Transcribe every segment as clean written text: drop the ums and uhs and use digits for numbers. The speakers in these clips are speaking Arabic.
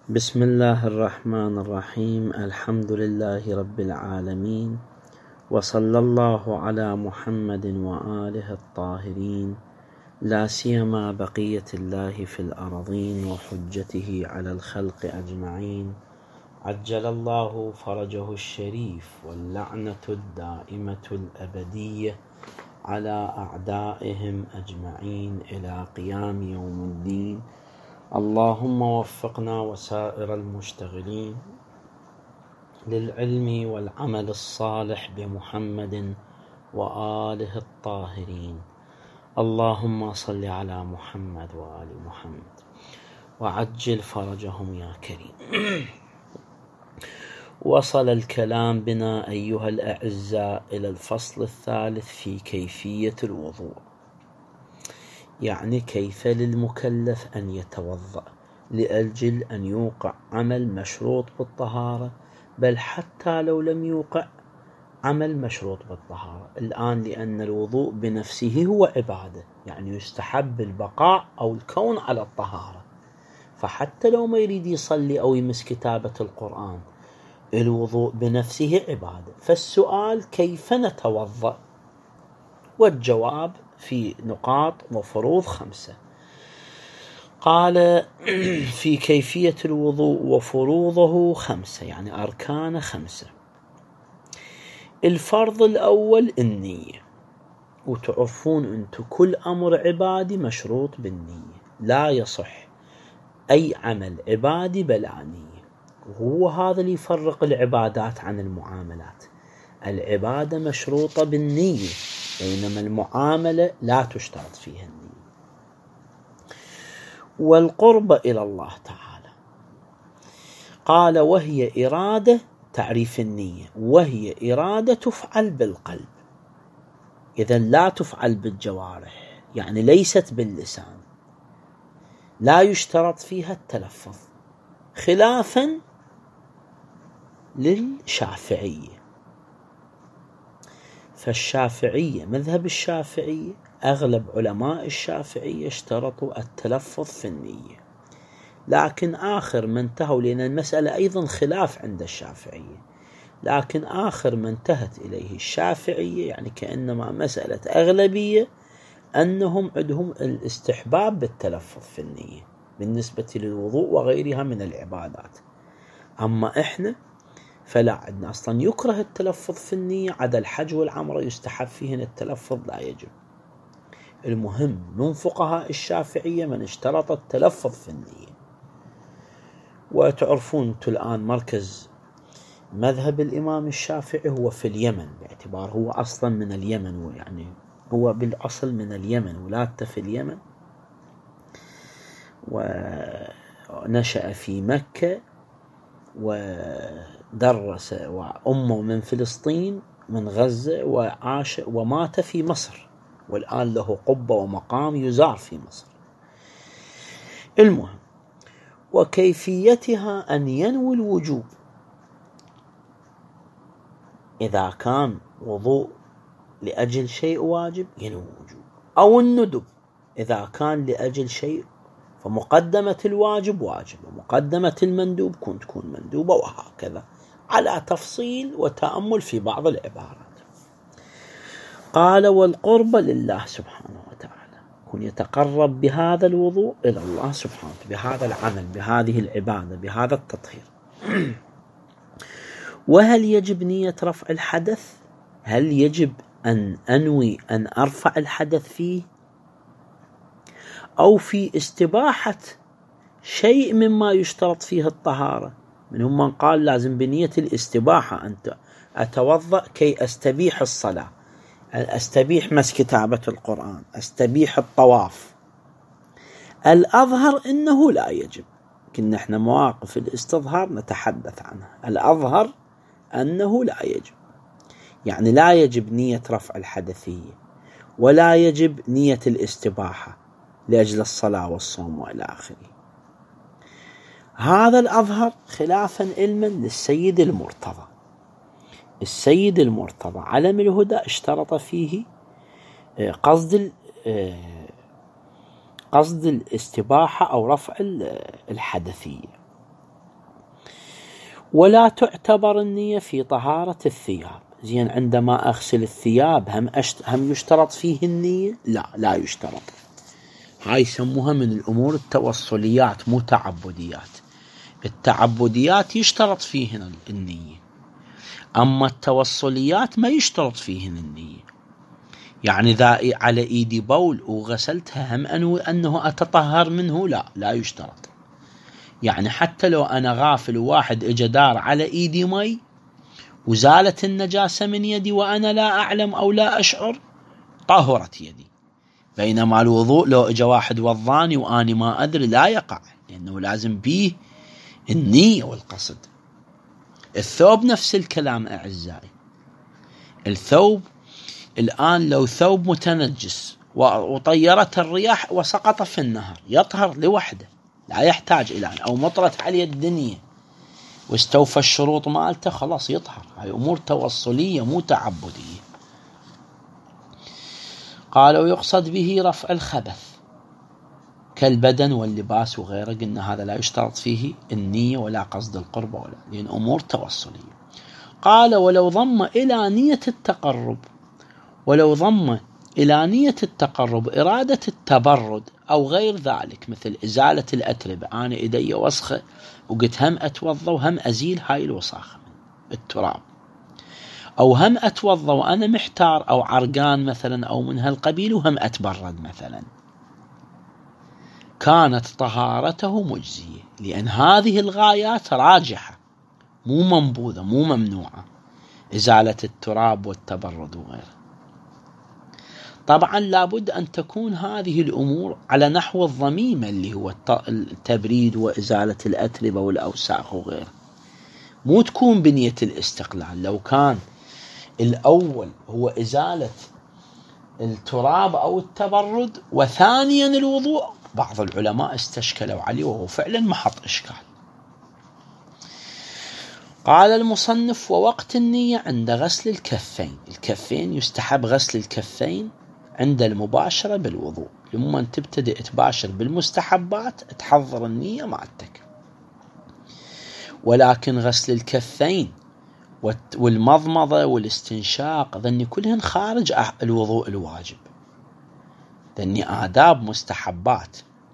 بسم الله الرحمن الرحيم. الحمد لله رب العالمين، وصلى الله على محمد وآله الطاهرين، لا سيما بقية الله في الأرضين وحجته على الخلق أجمعين. عجل الله فرجه الشريف، واللعنة الدائمة الأبدية على أعدائهم أجمعين إلى قيام يوم الدين. اللهم وفقنا وسائر المشتغلين للعلم والعمل الصالح بمحمد وآله الطاهرين. اللهم صل على محمد وآل محمد وعجل فرجهم يا كريم. وصل الكلام بنا أيها الأعزاء إلى الفصل الثالث في كيفية الوضوء، يعني كيف للمكلف أن يتوضأ لأجل أن يوقع عمل مشروط بالطهارة، بل حتى لو لم يوقع عمل مشروط بالطهارة الآن، لأن الوضوء بنفسه هو عبادة، يعني يستحب البقاء أو الكون على الطهارة. فحتى لو ما يريد يصلي أو يمس كتابة القرآن، الوضوء بنفسه عبادة. فالسؤال كيف نتوضأ؟ والجواب في نقاط وفروض 5. قال في كيفية الوضوء وفروضه 5، يعني أركان 5. الفرض الأول النية، وتعرفون أنتم كل أمر عبادي مشروط بالنية، لا يصح أي عمل عبادي بلا نية. وهو هذا اللي يفرق العبادات عن المعاملات. العبادة مشروطة بالنية، بينما المعاملة لا تشترط فيها النية. والقرب إلى الله تعالى قال وهي إرادة، تعريف النية، وهي إرادة تفعل بالقلب، إذا لا تفعل بالجوارح، يعني ليست باللسان، لا يشترط فيها التلفظ، خلافا للشافعية. فالشافعية، مذهب الشافعية، أغلب علماء الشافعية اشترطوا التلفظ في النية، لكن آخر ما انتهوا، لأن المسألة أيضا خلاف عند الشافعية، لكن آخر ما انتهت إليه الشافعية، يعني كأنما مسألة أغلبية، أنهم عندهم الاستحباب بالتلفظ في النية بالنسبة للوضوء وغيرها من العبادات. أما إحنا فلا، عندنا أصلا يكره التلفظ في النية، عدا الحج والعمرة يستحب فيهن التلفظ، لا يجب. المهم من فقهاء الشافعية من اشترط التلفظ في النية. وتعرفون أنتم الآن مركز مذهب الإمام الشافعي هو في اليمن، باعتبار هو أصلا من اليمن، يعني هو بالأصل من اليمن، ولادته في اليمن، ونشأ في مكة، ودرس، وأمه من فلسطين من غزة، وعاش ومات في مصر، والآن له قبة ومقام يزار في مصر. المهم، وكيفيتها أن ينوي الوجوب إذا كان وضوء لأجل شيء واجب ينوي الوجوب، أو الندب إذا كان لأجل شيء، فمقدمة الواجب واجب ومقدمة المندوب تكون مندوبة، وهكذا على تفصيل وتأمل في بعض العبارات. قال والقرب لله سبحانه وتعالى، كن يتقرب بهذا الوضوء إلى الله سبحانه، بهذا العمل، بهذه العبادة، بهذا التطهير. وهل يجب نية رفع الحدث؟ هل يجب أن أنوي أن أرفع الحدث فيه، أو في استباحة شيء مما يشترط فيه الطهارة؟ منهم من قال لازم بنية الاستباحة، أن أتوضأ كي أستبيح الصلاة، أستبيح مس كتابة القرآن، أستبيح الطواف. الأظهر إنه لا يجب، لكن نحن مواقف الاستظهار نتحدث عنها. الأظهر أنه لا يجب، يعني لا يجب نية رفع الحدثية، ولا يجب نية الاستباحة لأجل الصلاة والصوم وإلى آخره. هذا الأظهر خلافا علما للسيد المرتضى. السيد المرتضى علم الهدى اشترط فيه قصد الاستباحة أو رفع الحدثية. ولا تعتبر النية في طهارة الثياب. زين، عندما أغسل الثياب هم يشترط فيه النية؟ لا يشترط. هاي يسموها من الأمور التوصليات مو تعبديات. التعبديات يشترط فيهن النية، أما التوصليات ما يشترط فيهن النية. يعني إذا على إيدي بول وغسلتها هم أنه أتطهر منه؟ لا يشترط. يعني حتى لو أنا غافل وواحد اجى دار على إيدي مي وزالت النجاسة من يدي وأنا لا أعلم أو لا أشعر، طهرت يدي. بينما الوضوء لو اجى واحد وضاني وأني ما أدري لا يقع، لأنه لازم بيه النية والقصد. الثوب نفس الكلام أعزائي. الثوب الآن لو ثوب متنجس وطيرت الرياح وسقط في النهر يطهر لوحده، لا يحتاج إلى أو مطرت عليه الدنيا واستوفى الشروط مالته خلاص يطهر. هاي أمور توصلية مو تعبدية. قال ويقصد به رفع الخبث كالبدن واللباس وغيره، قلنا هذا لا يشترط فيه النية ولا قصد القرب ولا، لأن أمور توصلية. قال ولو ضم إلى نية التقرب، ولو ضم إلى نية التقرب إرادة التبرد أو غير ذلك، مثل إزالة الأتربة، أنا إيدي وسخة وقلت هم أتوضى وهم أزيل هاي الوساخة من التراب، أو هم أتوضى وأنا محتار أو عرقان مثلا أو من هالقبيل وهم أتبرد مثلا، كانت طهارته مجزية، لأن هذه الغايات راجحة مو منبوذة مو ممنوعة، إزالة التراب والتبرد وغيره. طبعا لابد أن تكون هذه الأمور على نحو الضميمة اللي هو التبريد وإزالة الأتربة والأوساخ وغيره، مو تكون بنية الاستقلال. لو كان الأول هو إزالة التراب أو التبرد وثانيا الوضوء، بعض العلماء استشكلوا عليه وهو فعلا محط إشكال. قال المصنف ووقت النية عند غسل الكفين. الكفين يستحب غسل الكفين عند المباشرة بالوضوء. لما تبتدئ تباشر بالمستحبات تحضر النية مالتك، ولكن غسل الكفين والمضمضة والاستنشاق ذني كلهن خارج الوضوء الواجب، ذني آداب مستحبات.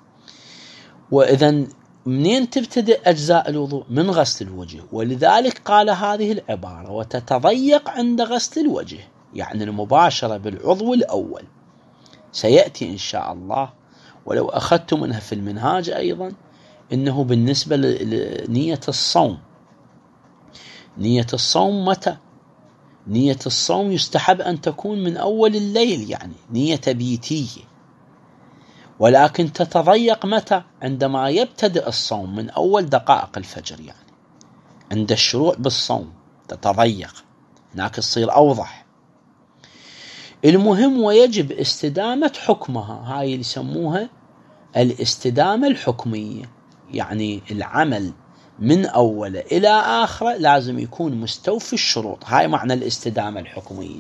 وإذن منين تبتدئ أجزاء الوضوء؟ من غسل الوجه. ولذلك قال هذه العبارة وتتضيق عند غسل الوجه، يعني المباشرة بالعضو الأول سيأتي إن شاء الله. ولو أخذت منها في المنهاج أيضا إنه بالنسبة لنية الصوم، نية الصوم متى؟ نية الصوم يستحب أن تكون من أول الليل، يعني نية بيتية، ولكن تتضيق متى؟ عندما يبتدئ الصوم من أول دقائق الفجر، يعني عند الشروع بالصوم تتضيق، هناك تصير أوضح. المهم ويجب استدامة حكمها، هاي اللي يسموها الاستدامة الحكمية، يعني العمل من أول إلى آخر لازم يكون مستوفي الشروط، هاي معنى الاستدامة الحكمية.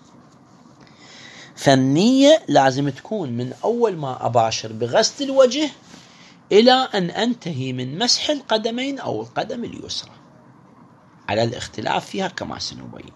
فالنية لازم تكون من أول ما أباشر بغسل الوجه إلى أن أنتهي من مسح القدمين أو القدم اليسرى، على الاختلاف فيها كما سنبين.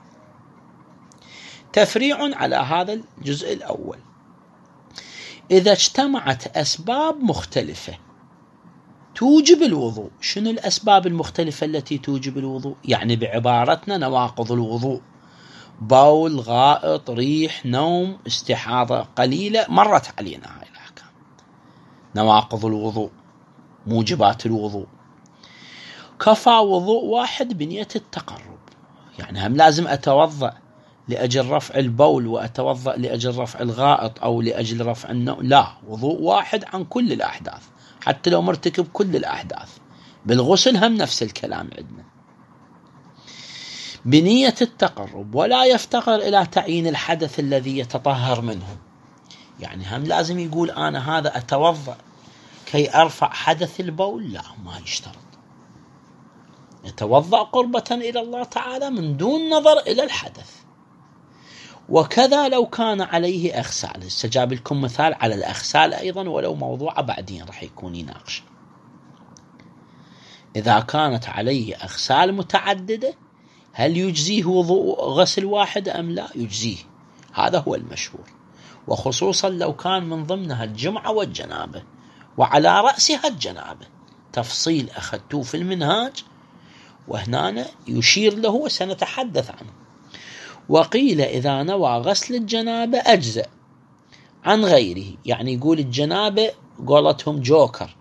تفريع على هذا الجزء الأول: إذا اجتمعت أسباب مختلفة توجب الوضوء. شنو الأسباب المختلفة التي توجب الوضوء؟ يعني بعبارتنا نواقض الوضوء: بول، غائط، ريح، نوم، استحاضة قليلة، مرت علينا هاي الأحكام. نواقض الوضوء، موجبات الوضوء. كفى وضوء واحد بنية التقرب، يعني هم لازم أتوضأ لأجل رفع البول وأتوضأ لأجل رفع الغائط أو لأجل رفع النوم، لا، وضوء واحد عن كل الأحداث، حتى لو مرتكب كل الأحداث. بالغسل هم نفس الكلام عندنا بنية التقرب، ولا يفتقر إلى تعيين الحدث الذي يتطهر منه. يعني هم لازم يقول أنا هذا أتوضأ كي أرفع حدث البول، لا، ما يشترط. يتوضأ قربة إلى الله تعالى من دون نظر إلى الحدث. وكذا لو كان عليه أغسال. استجاب لكم مثال على الأغسال أيضا، ولو موضوع بعدين رح يكون يناقش. إذا كانت عليه أغسال متعددة هل يجزيه وضوء غسل واحد أم لا؟ يجزيه، هذا هو المشهور، وخصوصا لو كان من ضمنها الجمعة والجنابة وعلى رأسها الجنابة، تفصيل أخذتوه في المنهاج وهنا يشير له وسنتحدث عنه. وقيل إذا نوى غسل الجنابة أجزأ عن غيره، يعني يقول الجنابة قولتهم جوكر،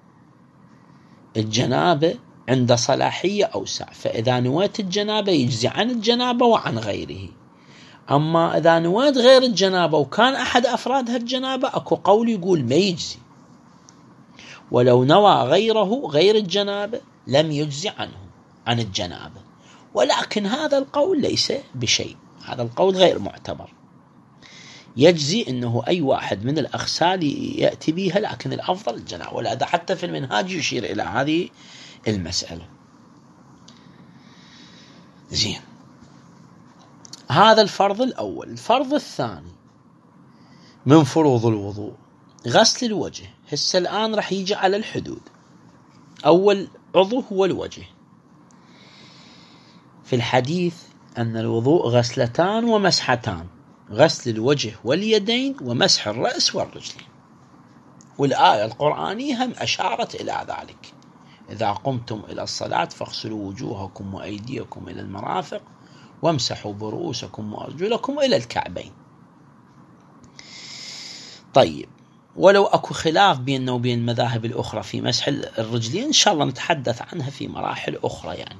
الجنابة عند صلاحية أوسع، فإذا نويت الجنابة يجزي عن الجنابة وعن غيره. أما إذا نويت غير الجنابة وكان أحد أفرادها الجنابة أكو قول يقول ما يجزي، ولو نوى غيره غير الجنابة لم يجزي عنه عن الجنابة، ولكن هذا القول ليس بشيء، هذا القول غير معتبر، يجزي أنه أي واحد من الأغسال يأتي بها، لكن الأفضل الجنابة، ولا حتى في المنهاج يشير إلى هذه المسألة. زين، هذا الفرض الأول. الفرض الثاني من فروض الوضوء غسل الوجه. هسه الآن رح يجي على الحدود. أول عضو هو الوجه. في الحديث أن الوضوء غسلتان ومسحتان، غسل الوجه واليدين ومسح الرأس والرجلين، والآية القرآنية هم أشارت إلى ذلك: إذا قمتم إلى الصلاة فاغسلوا وجوهكم وأيديكم إلى المرافق وامسحوا برؤوسكم وأرجلكم إلى الكعبين. طيب، ولو أكو خلاف بيننا وبين المذاهب الأخرى في مسح الرجلين إن شاء الله نتحدث عنها في مراحل أخرى يعني.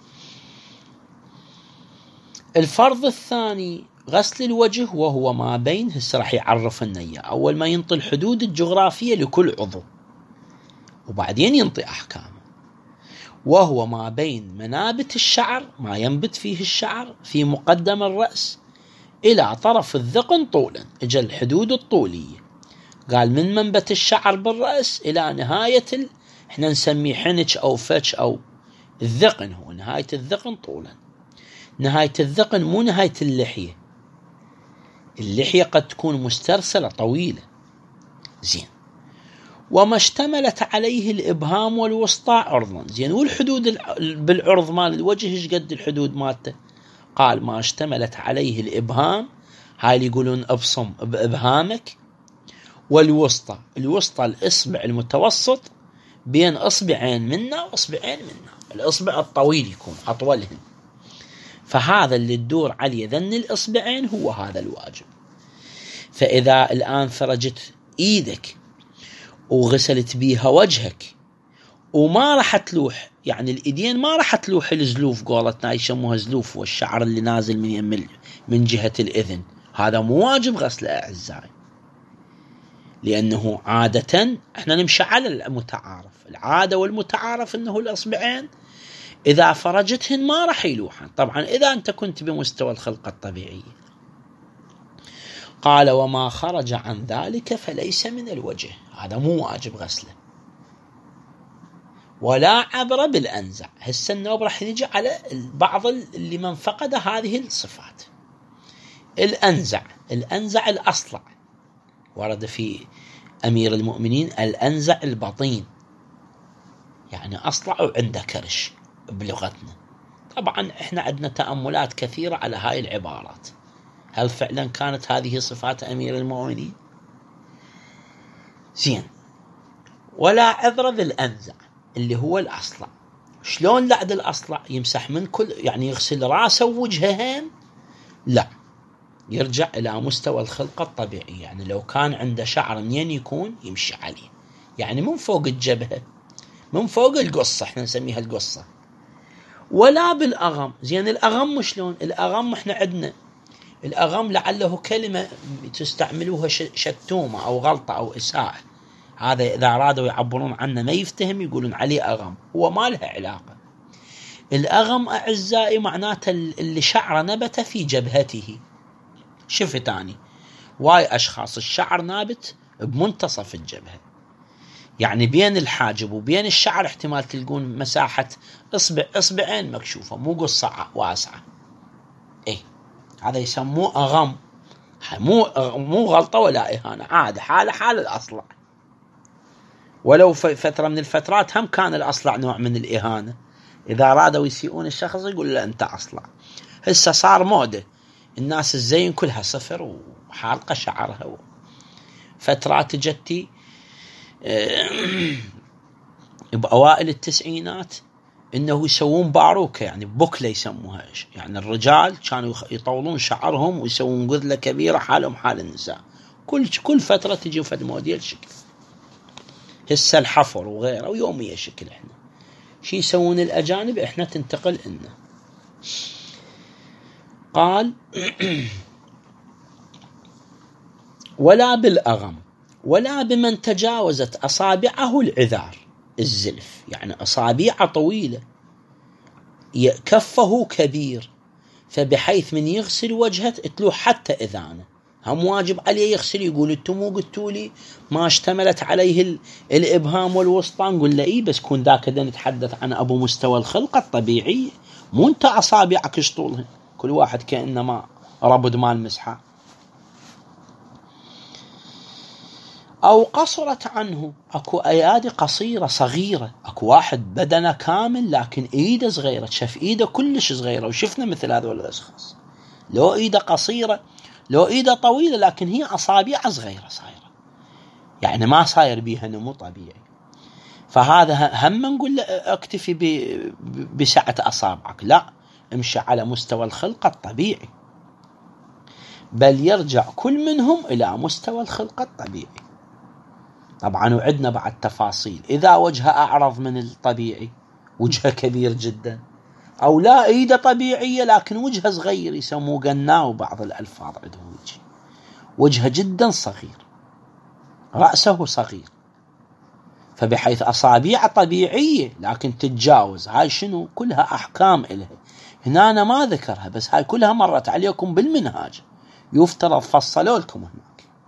الفرض الثاني غسل الوجه، وهو ما بين، هسه راح يعرف النية، أول ما ينطي الحدود الجغرافية لكل عضو وبعدين ينطي أحكامه، وهو ما بين منابت الشعر، ما ينبت فيه الشعر في مقدم الرأس، إلى طرف الذقن طولا. إجا الحدود الطولية، قال من منبت الشعر بالرأس إلى نهاية احنا نسميه حنش أو فتش أو الذقن، هو نهاية الذقن طولا. نهاية الذقن مو نهاية اللحية، اللحية قد تكون مسترسلة طويلة. زين، وما اشتملت عليه الإبهام والوسطى عرضا. زين، والحدود بالعرض مال الوجه ايش قد الحدود مالته؟ قال ما اشتملت عليه الإبهام، هاي اللي يقولون ابصم بإبهامك، والوسطى، الوسطى الإصبع المتوسط بين إصبعين منا وإصبعين منا، الإصبع الطويل يكون أطولهن، فهذا اللي تدور عليه ذن الإصبعين هو هذا الواجب. فإذا الآن فرجت إيدك وغسلت بيها وجهك وما راح تلوح، يعني الإيدين ما راح تلوح الزلوف، قولتنا يسموها زلوف، والشعر اللي نازل من جهة الإذن، هذا مو واجب غسله أعزائي، لأنه عادة احنا نمشي على المتعارف، العادة والمتعارف أنه الأصبعين إذا فرجتهن ما راح يلوحن، طبعا إذا أنت كنت بمستوى الخلقة الطبيعية. قال وما خرج عن ذلك فليس من الوجه، هذا مو واجب غسله. ولا عبر بالأنزع. هسه النوب راح نجي على بعض اللي من فقد هذه الصفات. الأنزع الأصلع، ورد في أمير المؤمنين الأنزع البطين، يعني أصلع وعنده كرش بلغتنا. طبعا احنا عندنا تأملات كثيرة على هاي العبارات، هل فعلا كانت هذه صفات أمير المؤمنين؟ زين، ولا عذر بالأنزع اللي هو الأصلع. شلون لعد الأصلع؟ يمسح من كل، يعني يغسل راسه ووجهه؟ لا، يرجع إلى مستوى الخلقة الطبيعية، يعني لو كان عنده شعر منين يكون يمشي عليه، يعني من فوق الجبهة، من فوق القصة، احنا نسميها القصة. ولا بالأغم. زين، الأغم شلون؟ الأغم احنا عندنا الأغم لعله كلمة تستعملوها شتومة أو غلطة أو إساءة، هذا إذا أرادوا يعبرون عنه ما يفتهم يقولون عليه أغم، هو ما لها علاقة. الأغم أعزائي معناته اللي شعر نبت في جبهته. شفتاني واي أشخاص الشعر نابت بمنتصف الجبهة، يعني بين الحاجب وبين الشعر احتمال تلقون مساحة إصبعين مكشوفة، مو قصة واسعة. إيه، هذا يسموه أغم، مو غلطة ولا إهانة، عادة حال الأصلع. ولو فترة من الفترات هم كان الأصلع نوع من الإهانة، إذا أرادوا يسيئون الشخص يقول له أنت أصلع. هسه صار موده الناس الزين كلها صفر وحالقة شعرها. فترات جتي بأوائل التسعينات إنه يسوون باروكة، يعني بوكلة يسموها، يعني الرجال كانوا يطولون شعرهم ويسوون قذلة كبيرة حالهم حال النساء. كل فترة تجي فد موديل شكل. هسه الحفر وغيره ويومية شكل. إحنا شي يسوون الأجانب إحنا تنتقل إلنا. قال ولا بالأغم ولا بمن تجاوزت أصابعه العذار، الزلف يعني أصابع طويلة، كفه كبير، فبحيث من يغسل وجهه تلو حتى إذانه هم واجب عليه يغسل. يقول انتم مو قلتوا لي ما اشتملت عليه الإبهام والوسطى؟ نقول له إيه، بس كون ذاك نتحدث عن أبو مستوى الخلقة الطبيعية، مو انت أصابعك شطولها كل واحد كأنما ربد مال مسحة. أو قصرت عنه، أكو أيادي قصيرة صغيرة، أكو واحد بدنه كامل لكن إيده صغيرة، شاف إيده كلش صغيرة، وشفنا مثل هذول الأشخاص لو إيده قصيرة لو إيده طويلة لكن هي أصابع صغيرة صايرة، يعني ما صاير بيها نمو طبيعي. فهذا هم نقول له اكتفي بسعة أصابعك، لا، امشي على مستوى الخلقة الطبيعي، بل يرجع كل منهم إلى مستوى الخلقة الطبيعي. طبعا وعدنا بعد تفاصيل، إذا وجهه أعرض من الطبيعي، وجهه كبير جدا، أو لا إيده طبيعية لكن وجهه صغير، يسموه قناو بعض الألفاظ عندهم، وجهه جدا صغير، رأسه صغير، فبحيث أصابع طبيعية لكن تتجاوز. هاي شنو؟ كلها أحكام إلها، هنا أنا ما ذكرها، بس هاي كلها مرت عليكم بالمنهاج، يفترض فصلوا لكم هناك.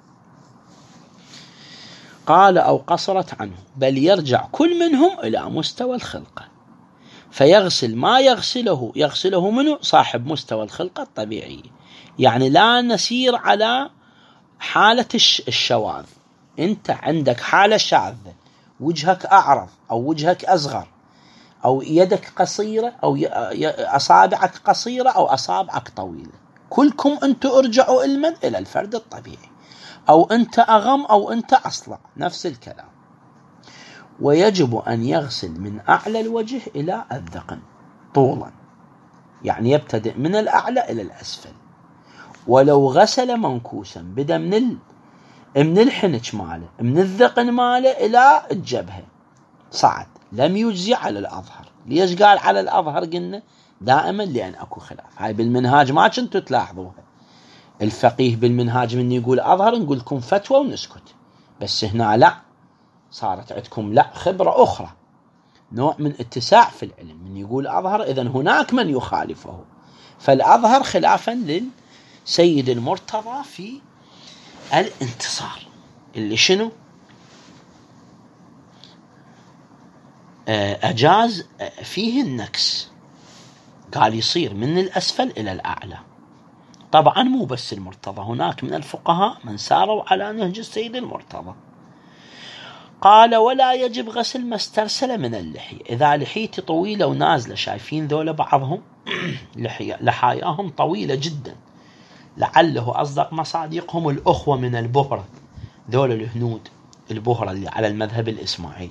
قال أو قصرت عنه، بل يرجع كل منهم إلى مستوى الخلقة، فيغسل ما يغسله منه صاحب مستوى الخلقة الطبيعي. يعني لا نسير على حالة الشواذ. أنت عندك حالة شاذة، وجهك أعرض أو وجهك أصغر أو يدك قصيرة أو أصابعك قصيرة أو أصابعك طويلة، كلكم أنتم ارجعوا إلى الفرد الطبيعي، أو أنت أغم أو أنت أصلع، نفس الكلام. ويجب أن يغسل من أعلى الوجه إلى الذقن طولا، يعني يبتدئ من الأعلى إلى الأسفل. ولو غسل منكوسا بدأ من الحنك ماله، من الذقن ماله إلى الجبهة صعد، لم يجزي على الأظهر. ليش قال على الأظهر؟ قلنا دائما لأن أكو خلاف. هاي بالمنهاج ما كنتوا تلاحظوها، الفقيه بالمنهاج من يقول أظهر نقول لكم فتوى ونسكت، بس هنا لا، صارت عندكم لا خبرة أخرى، نوع من اتساع في العلم، من يقول أظهر إذن هناك من يخالفه. فالأظهر خلافا للسيد المرتضى في الانتصار، اللي شنو أجاز فيه النكس، قال يصير من الأسفل إلى الأعلى. طبعا مو بس المرتضى، هناك من الفقهاء من ساروا على نهج السيد المرتضى. قال ولا يجب غسل ما استرسل من اللحية. إذا لحيتي طويلة ونازلة، شايفين ذولا بعضهم لحاياهم طويلة جدا، لعله أصدق مصادقهم الأخوة من البهرة، ذولا الهنود البهرة اللي على المذهب الإسماعيلي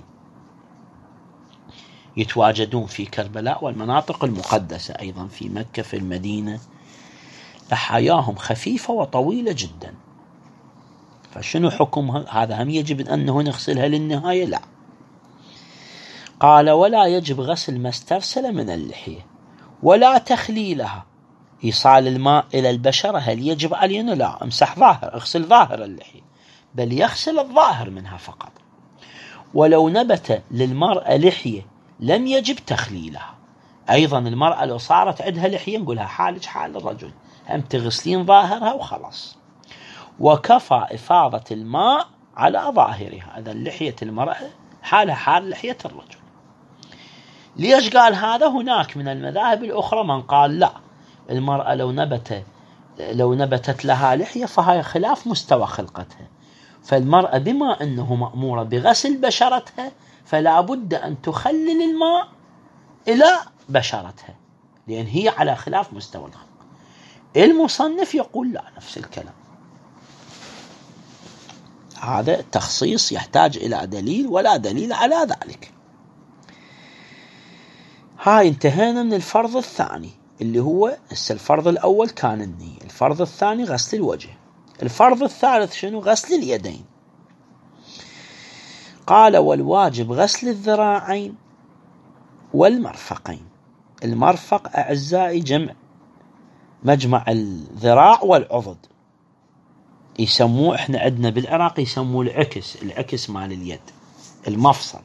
يتواجدون في كربلاء والمناطق المقدسة، أيضا في مكة في المدينة، لحاياهم خفيفة وطويلة جدا. فشنو حكمها؟ هذا هم يجب أنه نغسلها للنهاية؟ لا. قال ولا يجب غسل ما استرسل من اللحية ولا تخليلها. إيصال الماء إلى البشرة هل يجب علينا؟ لا، امسح ظاهر، اغسل ظاهر اللحية، بل يغسل الظاهر منها فقط. ولو نبت للمرأة لحية لم يجب تخليلها. أيضا المرأة لو صارت عندها لحية نقولها حالك حال الرجل، هم تغسلين ظاهرها وخلاص. وكفى إفاضة الماء على ظاهرها، هذا لحية المرأة حالها حال لحية الرجل. ليش قال هذا؟ هناك من المذاهب الأخرى من قال لا، المرأة لو نبتت لها لحية فهي خلاف مستوى خلقتها، فالمرأة بما أنه مأمورة بغسل بشرتها فلا بد أن تخلل الماء إلى بشرتها، لأن هي على خلاف مستوى الخلق. المصنف يقول لا، نفس الكلام. هذا تخصيص يحتاج إلى دليل، ولا دليل على ذلك. هاي انتهينا من الفرض الثاني اللي هو الفرض الأول كان النية، الفرض الثاني غسل الوجه. الفرض الثالث شنو؟ غسل اليدين. قال والواجب غسل الذراعين والمرفقين. المرفق أعزائي مجمع الذراع والعضد، يسموه احنا عندنا بالعراق يسموه العكس مال اليد، المفصل.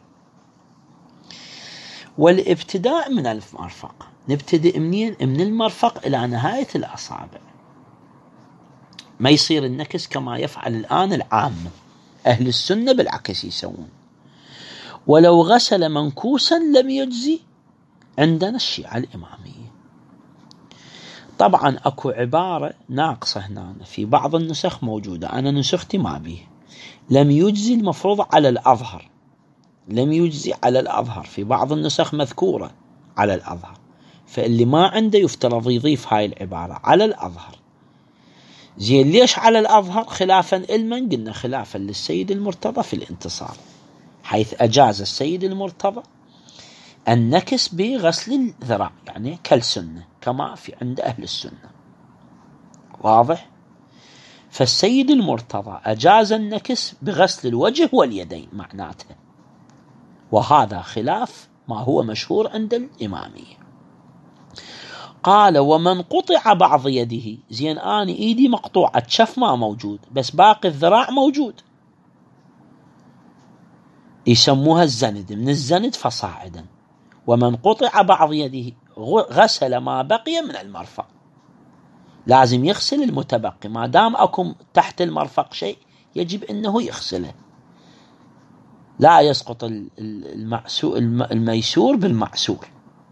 والابتداء من المرفق، نبتدئ منين؟ من المرفق إلى نهاية الأصابع، ما يصير النكس كما يفعل الآن العامة. أهل السنة بالعكس يسوون. ولو غسل منكوسا لم يجزي عندنا الشيعة الإمامية. طبعا أكو عبارة ناقصة هنا في بعض النسخ موجودة، أنا نسختي ما به. لم يجزي المفروض على الأظهر، لم يجزي على الأظهر، في بعض النسخ مذكورة على الأظهر، فاللي ما عنده يفترض يضيف هاي العبارة على الأظهر. زين، ليش على الأظهر؟ خلافا لمن؟ قلنا خلافا للسيد المرتضى في الانتصار، حيث أجاز السيد المرتضى النكس بغسل الذراع، يعني كالسنة كما في عند أهل السنة. واضح؟ فالسيد المرتضى أجاز النكس بغسل الوجه واليدين معناته، وهذا خلاف ما هو مشهور عند الإمامية. قال ومن قطع بعض يده. زين، أنا إيدي مقطوعة، شف ما موجود بس باقي الذراع موجود، يسموها الزند، من الزند فصاعدا. ومن قطع بعض يده غسل ما بقي من المرفق، لازم يغسل المتبقي، ما دام أكم تحت المرفق شيء يجب أنه يغسله، لا يسقط الميسور بالمعسور.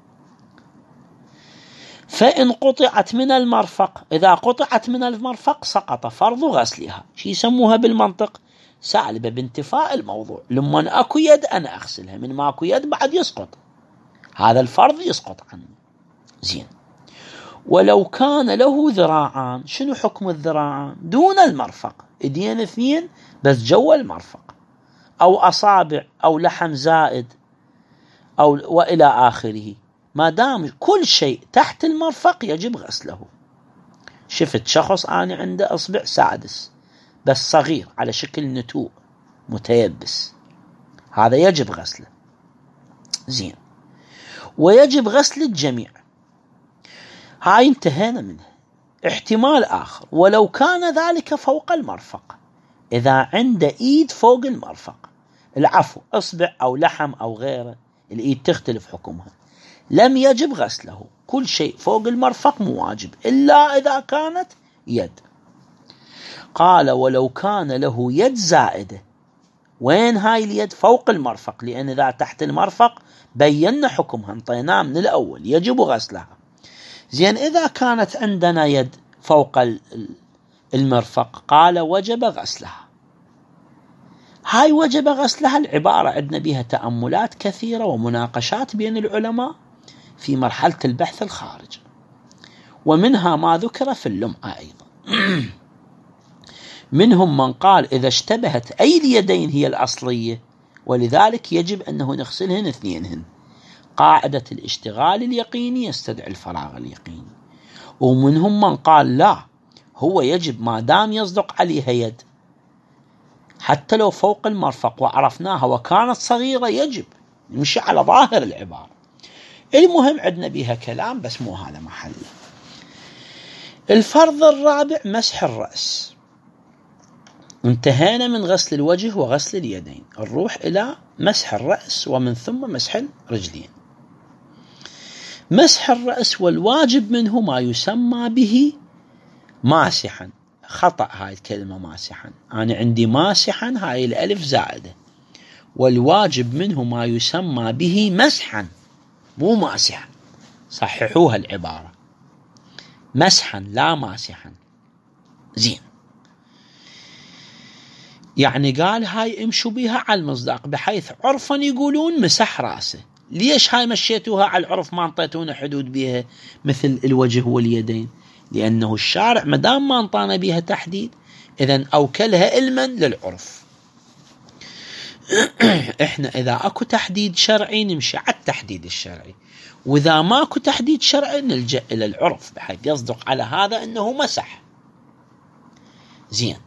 فإن قطعت من المرفق، إذا قطعت من المرفق سقط فرض غسلها. شي يسموها بالمنطق سالبة بانتفاء الموضوع، لما أكو يد أنا أغسلها، من ما أكو يد بعد يسقط، هذا الفرض يسقط عنه. زين، ولو كان له ذراعان. شنو حكم الذراعان؟ دون المرفق، ايدين اثنين بس جوا المرفق، أو أصابع أو لحم زائد أو وإلى آخره، ما دام كل شيء تحت المرفق يجب غسله. شفت شخص أنا عنده أصبع سادس بس صغير على شكل نتوء متيبس، هذا يجب غسله. زين، ويجب غسل الجميع. هاي انتهينا منها. احتمال آخر، ولو كان ذلك فوق المرفق، إذا عنده إيد فوق المرفق، العفو إصبع أو لحم أو غيره، الإيد تختلف حكمها، لم يجب غسله. كل شيء فوق المرفق مو واجب إلا إذا كانت يد. قال ولو كان له يد زائدة. وين هاي اليد؟ فوق المرفق، لأن إذا تحت المرفق بينا حكمها، انطيناه من الأول، يجب غسلها. زين، إذا كانت عندنا يد فوق المرفق قال وجب غسلها. هاي وجب غسلها العبارة عندنا بها تأملات كثيرة ومناقشات بين العلماء في مرحلة البحث الخارج، ومنها ما ذكر في اللمعة أيضا. منهم من قال إذا اشتبهت أي اليدين هي الأصلية، ولذلك يجب أنه نغسلهن اثنينهن، قاعدة الاشتغال اليقيني يستدعي الفراغ اليقيني. ومنهم من قال لا، هو يجب ما دام يصدق عليها يد حتى لو فوق المرفق وعرفناها وكانت صغيرة يجب نمشي على ظاهر العبارة. المهم عندنا بها كلام بس مو هذا محله. الفرض الرابع مسح الرأس. انتهينا من غسل الوجه وغسل اليدين، نروح إلى مسح الرأس ومن ثم مسح الرجلين. مسح الرأس والواجب منه ما يسمى به ماسحا. خطأ هاي الكلمة ماسحا، أنا عندي ماسحا هاي الألف زائدة، والواجب منه ما يسمى به مسحا مو ماسحا، صححوها العبارة، مسحا لا ماسحا. زين، يعني قال هاي امشوا بها على المصداق، بحيث عرفا يقولون مسح راسه. ليش هاي مشيتوها على العرف ما انطيتونا حدود بها مثل الوجه واليدين؟ لأنه الشارع مدام ما انطانا بها تحديد إذن أوكلها علما للعرف. إحنا إذا أكو تحديد شرعي نمشي على التحديد الشرعي، وإذا ماكو تحديد شرعي نلجأ إلى العرف بحيث يصدق على هذا أنه مسح. زين،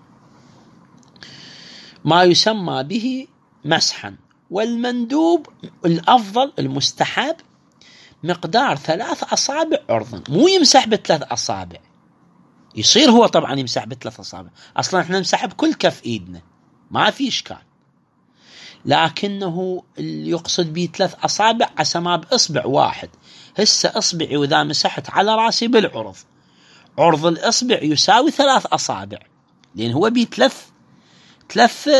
ما يسمى به مسحا. والمندوب الأفضل المستحب مقدار 3 أصابع عرضا، مو يمسح ب3 أصابع. يصير هو طبعا يمسح ب3 أصابع، أصلا احنا نمسح بكل كف إيدنا ما في إشكال، لكنه اللي يقصد به 3 أصابع عسى ما بإصبع واحد. هسه إصبعي وإذا مسحت على راسي بالعرض، عرض الإصبع يساوي 3 أصابع، لأن هو به 3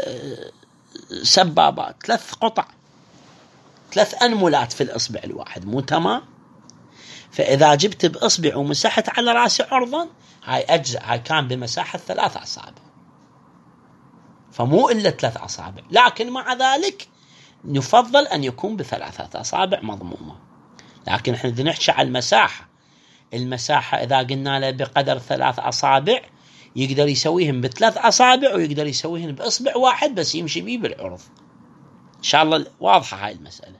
سبابات، 3 قطع، 3 أنملات في الإصبع الواحد، مو تمام؟ فإذا جبت بإصبع ومسحت على راسي عرضا، هاي أجزاء، هاي كان بمساحة 3 أصابع، فمو إلا 3 أصابع. لكن مع ذلك نفضل أن يكون ب3 أصابع مضمومة. لكن احنا بدنا نحكي على المساحة إذا قلنا له بقدر 3 أصابع يقدر يسويهم ب3 أصابع، ويقدر يسويهم بإصبع واحد بس يمشي بيه بالعرض. إن شاء الله واضحة هاي المسألة.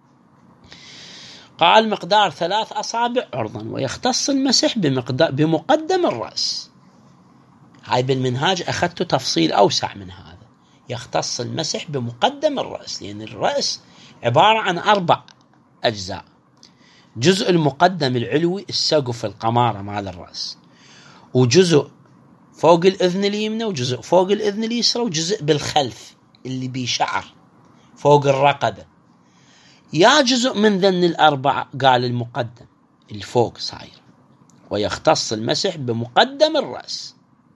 قال مقدار 3 أصابع عرضا، ويختص المسح بمقدم الرأس. هاي بالمنهاج أخذت تفصيل أوسع من هذا. يختص المسح بمقدم الرأس، لأن الرأس عبارة عن 4 أجزاء. جزء المقدم العلوي السقف القمارة مال الرأس، وجزء فوق الأذن اليمنى، وجزء فوق الأذن اليسرى، وجزء بالخلف اللي بيشعر فوق الرقبة. يا جزء من ذن 4 قال المقدم الفوق صاير. ويختص المسح بمقدم الرأس.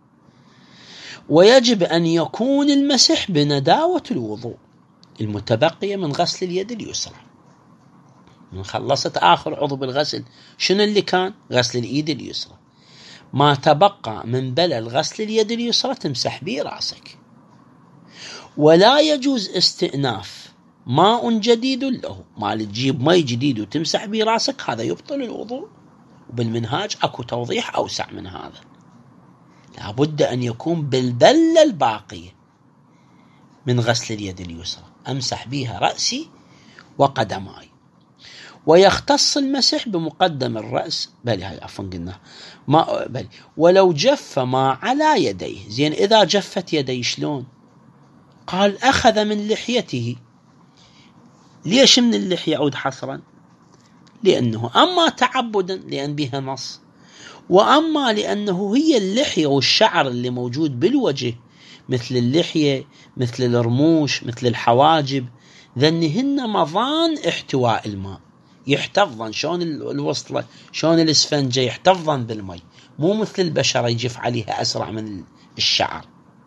ويجب أن يكون المسح بنداوة الوضوء المتبقية من غسل اليد اليسرى. من خلصت آخر عضو بالغسل شنو اللي كان؟ غسل اليد اليسرى. ما تبقى من بلل غسل اليد اليسرى تمسح به رأسك. ولا يجوز استئناف ماء جديد له، ما تجيب ماء جديد وتمسح به رأسك، هذا يبطل الوضوء. وبالمنهاج أكو توضيح أوسع من هذا. لابد أن يكون بالبلة الباقية من غسل اليد اليسرى أمسح بها رأسي وقدماي. ويختص المسح بمقدم الرأس، بل هاي عفوا قلنا ما بل ولو جف ما على يديه. زين، إذا جفت يدي شلون؟ قال أخذ من لحيته. ليش من اللحية يعود حصرا؟ لأنه أما تعبدا لأن بها نص، وأما لأنه هي اللحية والشعر اللي موجود بالوجه، مثل اللحية، مثل الرموش، مثل الحواجب، ذنهن مضان احتواء الماء، يحتفظن شون الوصلة، شون الاسفنجة يحتفظن بالماء، مو مثل البشرة يجف عليها أسرع من الشعر.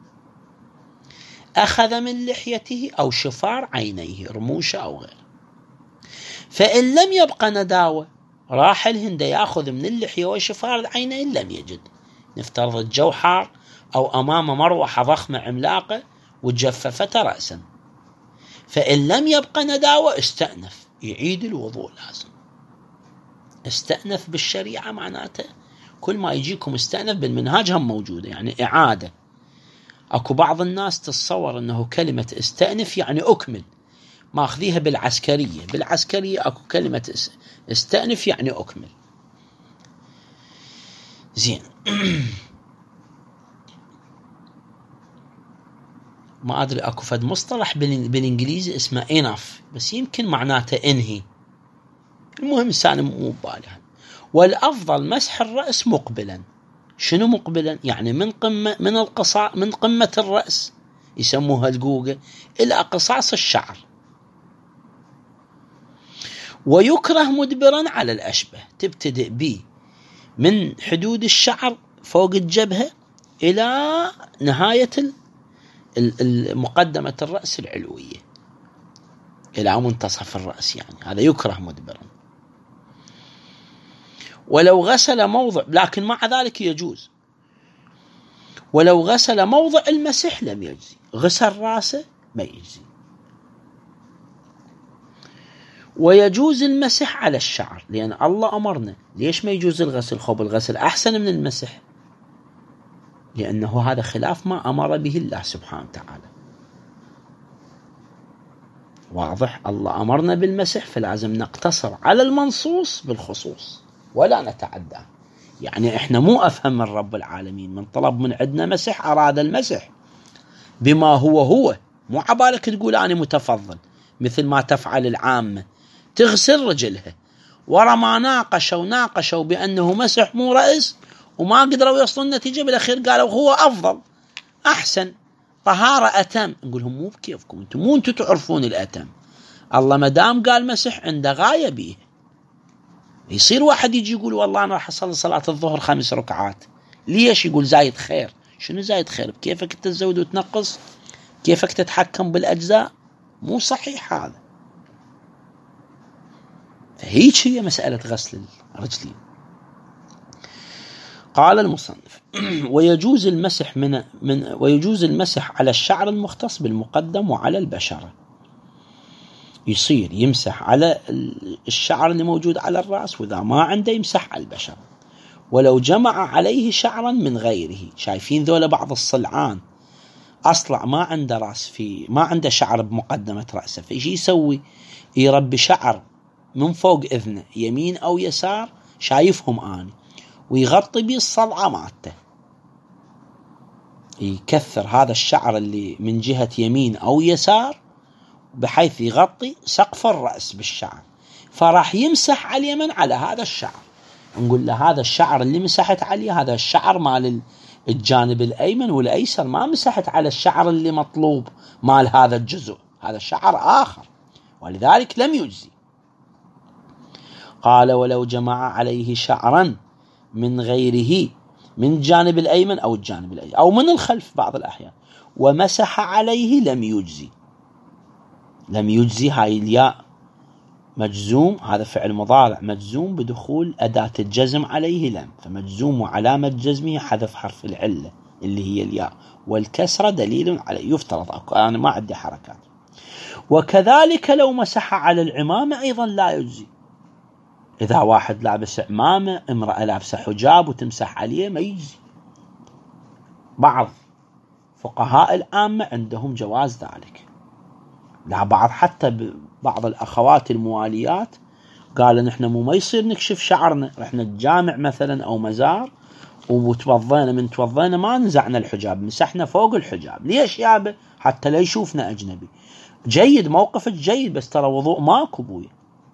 أخذ من لحيته أو شفار عينيه، رموشه أو غيره. فإن لم يبقى نداوة، راح الهند يأخذ من اللحية وشفار العينين لم يجد. نفترض الجو حار أو أمام مروحة ضخمة عملاقة وجففت رأسا، فإن لم يبقى نداوة استأنف، يعيد الوضوء. لازم استأنف بالشريعة معناته كل ما يجيكم استأنف، بالمنهاج هم موجودة يعني إعادة. أكو بعض الناس تتصور أنه كلمة استأنف يعني أكمل، ما أخذيها بالعسكرية أكو كلمة استأنف يعني أكمل. زين. ما أدري أكو فد مصطلح بالإنجليزي اسمه enough، بس يمكن معناته انهي. المهم إنسان مو بالها. والأفضل مسح الرأس مقبلا. شنو مقبلا؟ يعني من قمة الرأس يسموها القوقة إلى قصاص الشعر. ويكره مدبرا على الأشبه، تبتدئ به من حدود الشعر فوق الجبهة إلى نهاية مقدمة الرأس العلوية إلى منتصف الرأس، يعني هذا يكره مدبرا. ولو غسل موضع، لكن مع ذلك يجوز، ولو غسل موضع المسح لم يجزي. غسل راسه ما يجزي. ويجوز المسح على الشعر، لأن الله أمرنا. ليش ما يجوز الغسل؟ خب الغسل أحسن من المسح، لأنه هذا خلاف ما أمر به الله سبحانه وتعالى. واضح؟ الله أمرنا بالمسح، فلازم نقتصر على المنصوص بالخصوص ولا نتعدى. يعني إحنا مو أفهم من رب العالمين، من طلب من عندنا مسح أراد المسح بما هو، مو عبالك تقول أنا متفضل مثل ما تفعل العامة تغسل رجلها، ورا ما ناقشوا بأنه مسح مو رأس وما قدروا يوصلوا النتيجة، بالأخير قالوا هو أفضل أحسن طهارة أتم. نقولهم مو بكيفكم، أنتم تعرفون الأتم. الله مدام قال مسح عنده غاية به. يصير واحد يجي يقول والله أنا راح أصلي صلاة الظهر 5 ركعات، ليش؟ يقول زايد خير. شنو زايد خير؟ بكيفك تزود وتنقص؟ كيفك تتحكم بالأجزاء؟ مو صحيح هذا. فهيك هي مسألة غسل الرجلين. قال المصنف: ويجوز المسح ويجوز المسح على الشعر المختص بالمقدم وعلى البشرة. يصير يمسح على الشعر اللي موجود على الرأس، وإذا ما عنده يمسح على البشرة. ولو جمع عليه شعرا من غيره. شايفين ذولا بعض الصلعان أصلع ما عنده رأس، ما عنده شعر بمقدمة رأسه، فإيش يسوي؟ يربي شعر من فوق إذنه يمين أو يسار، شايفهم آني، ويغطي به الصلعة مالته. يكثر هذا الشعر اللي من جهة يمين أو يسار بحيث يغطي سقف الرأس بالشعر، فراح يمسح على اليمن على هذا الشعر. نقول له هذا الشعر اللي مسحت عليه هذا الشعر مال الجانب الأيمن والأيسر، ما مسحت على الشعر اللي مطلوب مال هذا الجزء، هذا شعر آخر، ولذلك لم يجزي. قال: ولو جمع عليه شعرا من غيره من الجانب الأيمن أو الجانب الأيسر أو من الخلف بعض الأحيان ومسح عليه لم يجزي. لم يجزي، هاي الياء مجزوم، هذا فعل مضارع مجزوم بدخول أداة الجزم عليه لم، فمجزوم وعلامة جزمه حذف حرف العلة اللي هي الياء، والكسرة دليل عليه. يفترض أنا ما عندي حركات. وكذلك لو مسح على العمامة أيضا لا يجزي. إذا واحد لابس عمامة، امرأة لابسة حجاب وتمسح عليه ما يجزي. بعض فقهاء العامة عندهم جواز ذلك، لا بعض حتى بعض الأخوات المواليات قالوا نحن ما يصير نكشف شعرنا، رحنا الجامع مثلا أو مزار وتوضينا، من توضينا ما نزعنا الحجاب، مسحنا فوق الحجاب. ليش يابا؟ حتى لا يشوفنا أجنبي. جيد، موقفك جيد، بس ترى وضوء ماكو بوي،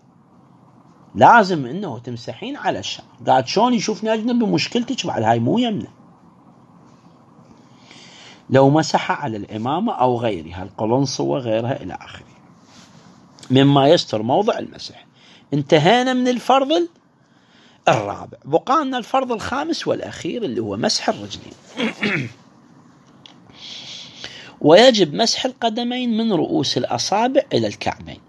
لازم انه تمسحين على الشعر. قاعد شلون يشوفني اجنبي؟ مشكلتك بعد، هاي مو يمنه. لو مسح على العمامة او غيرها، القلنص وغيرها الى اخره مما يستر موضع المسح. انتهينا من الفرض الرابع، بقى لنا الفرض الخامس والاخير اللي هو مسح الرجلين. ويجب مسح القدمين من رؤوس الاصابع الى الكعبين.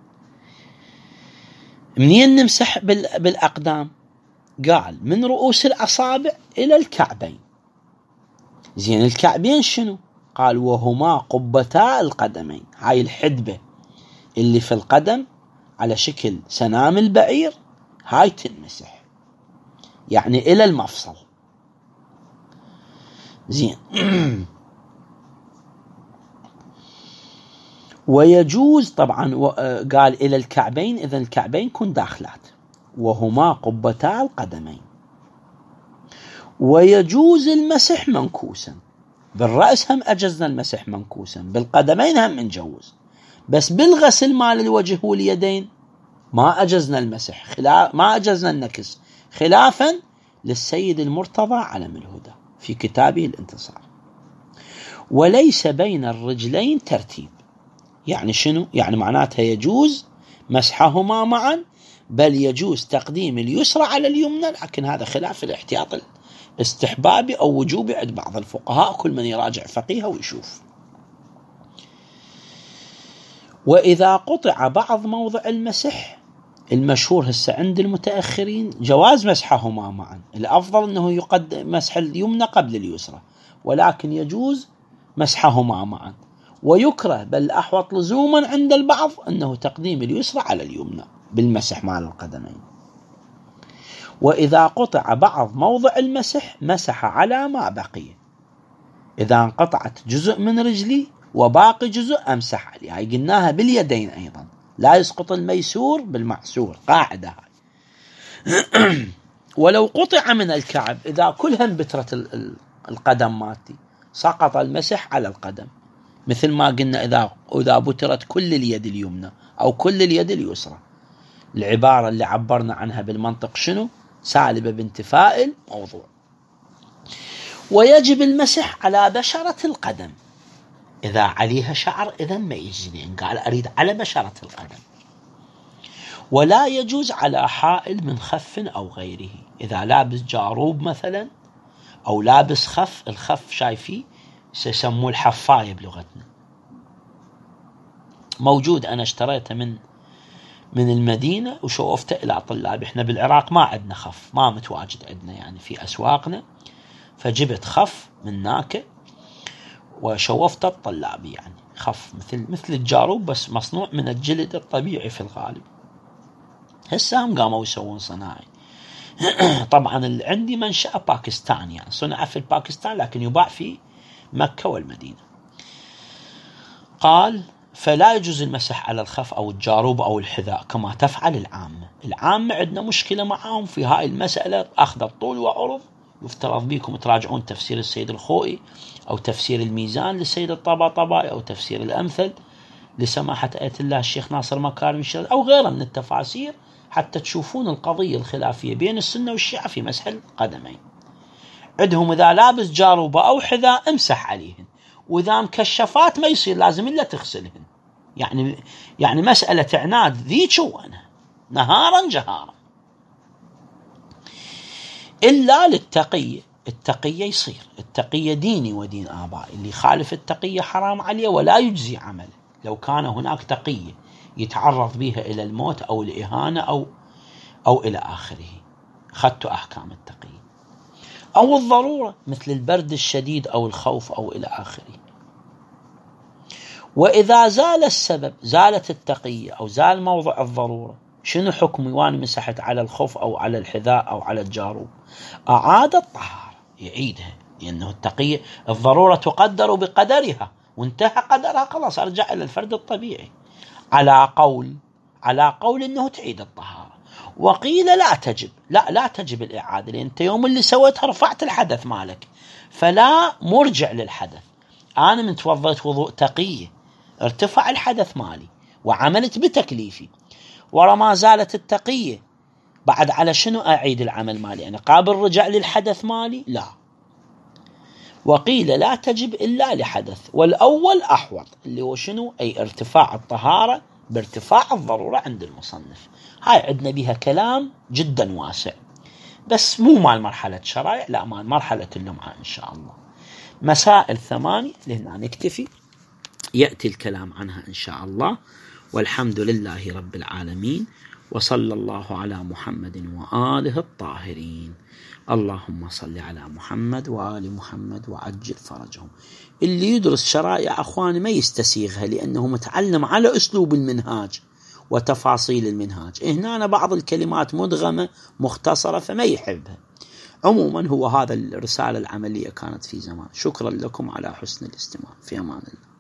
منين نمسح بالأقدام؟ قال من رؤوس الأصابع إلى الكعبين. زين الكعبين شنو؟ قال وهما قبتا القدمين. هاي الحدبة اللي في القدم على شكل سنام البعير، هاي تنمسح يعني إلى المفصل. زين ويجوز طبعا قال إلى الكعبين، إذن الكعبين كن داخلات، وهما قبتا القدمين. ويجوز المسح منكوسا. بالرأس هم أجزنا المسح منكوسا، بالقدمين هم نجوز، بس بالغسل مال الوجه واليدين ما أجزنا المسح، ما أجزنا النكس، خلافا للسيد المرتضى علم الهدى في كتابه الانتصار. وليس بين الرجلين ترتيب. يعني شنو؟ يعني معناتها يجوز مسحهما معا، بل يجوز تقديم اليسرى على اليمنى، لكن هذا خلاف الاحتياط الاستحبابي أو وجوبي عند بعض الفقهاء، كل من يراجع فقيهه ويشوف. وإذا قطع بعض موضع المسح، المشهور هسه عند المتأخرين جواز مسحهما معا، الأفضل أنه يقدم مسح اليمنى قبل اليسرى، ولكن يجوز مسحهما معا. ويكره بل أحوط لزوما عند البعض أنه تقديم اليسرى على اليمنى بالمسح مع القدمين. وإذا قطع بعض موضع المسح مسح على ما بقي. إذا انقطعت جزء من رجلي وباقي جزء أمسح عليه. هاي قلناها باليدين أيضا، لا يسقط الميسور بالمعسور، قاعدة هاي. ولو قطع من الكعب، إذا كلهم بترة القدم مالتي سقط المسح على القدم، مثل ما قلنا إذا بترت كل اليد اليمنى أو كل اليد اليسرى. العبارة اللي عبرنا عنها بالمنطق شنو؟ سالبة بانتفاء الموضوع. ويجب المسح على بشرة القدم. إذا عليها شعر إذن ما يجزي، قال أريد على بشرة القدم. ولا يجوز على حائل من خف أو غيره. إذا لابس جاروب مثلا أو لابس خف، الخف شايفيه سيسموه الحفاية بلغتنا، موجود، أنا اشتريته من المدينة وشوفته إلى طلاب. إحنا بالعراق ما عندنا خف، ما متواجد عندنا يعني في أسواقنا، فجبت خف من ناكة وشوفته الطلاب، يعني خف مثل الجاروب بس مصنوع من الجلد الطبيعي في الغالب. هسه هم قاموا يسوون صناعي. طبعا عندي منشأة باكستان، يعني صنع في الباكستان لكن يباع في مكة والمدينة. قال فلا يجوز المسح على الخف أو الجاروب أو الحذاء كما تفعل العامة. العامة عندنا مشكلة معهم في هاي المسألة، أخذ الطول وعرض. يفترض بكم تراجعون تفسير السيد الخوئي أو تفسير الميزان للسيد الطباطبائي أو تفسير الأمثل لسماحة آية الله الشيخ ناصر مكارم الشرعي أو غيره من التفاسير، حتى تشوفون القضية الخلافية بين السنة والشيعة في مسح القدمين. عندهم إذا لابس جاروبة أو حذاء امسح عليهن، وإذا مكشفات ما يصير، لازم إلا تغسلهن. يعني مسألة عناد ذي شوانها نهارا جهارا. إلا للتقية، التقية يصير، التقية ديني ودين آبائي، اللي خالف التقية حرام عليه ولا يجزي عمله. لو كان هناك تقية يتعرض بها إلى الموت أو الإهانة أو إلى آخره، أخذت أحكام التقية. أو الضرورة مثل البرد الشديد أو الخوف أو إلى آخره. وإذا زال السبب، زالت التقية أو زال موضع الضرورة، شنو حكمي وأنا مسحت على الخوف أو على الحذاء أو على الجاروب؟ أعاد الطهارة، يعيدها، لأنه التقية الضرورة تقدر بقدرها، وانتهى قدرها خلاص أرجع إلى الفرد الطبيعي. على قول أنه تعيد الطهارة. وقيل لا تجب الإعادة، لأن أنت يوم اللي سويتها رفعت الحدث مالك، فلا مرجع للحدث. أنا من توضيت وضوء تقية ارتفع الحدث مالي وعملت بتكليفي، ورا ما زالت التقية بعد على شنو أعيد العمل مالي؟ أنا قابل رجع للحدث مالي؟ لا. وقيل لا تجب إلا لحدث، والأول أحوط، اللي هو شنو؟ أي ارتفاع الطهارة بارتفاع الضرورة عند المصنف. هاي عندنا بها كلام جدا واسع، بس مو مال مرحلة شرائع، لا مال مرحلة اللمعة إن شاء الله. مسائل 8 لهنا نكتفي، يأتي الكلام عنها إن شاء الله. والحمد لله رب العالمين، وصلى الله على محمد وآله الطاهرين. اللهم صل على محمد وآل محمد وعجل فرجهم. اللي يدرس شرائع أخواني ما يستسيغها، لأنه متعلم على أسلوب المنهاج وتفاصيل المنهاج. هنا بعض الكلمات مدغمة مختصرة فما يحبها. عموما هو هذا الرسالة العملية كانت في زمان. شكرا لكم على حسن الاستماع، في أمان الله.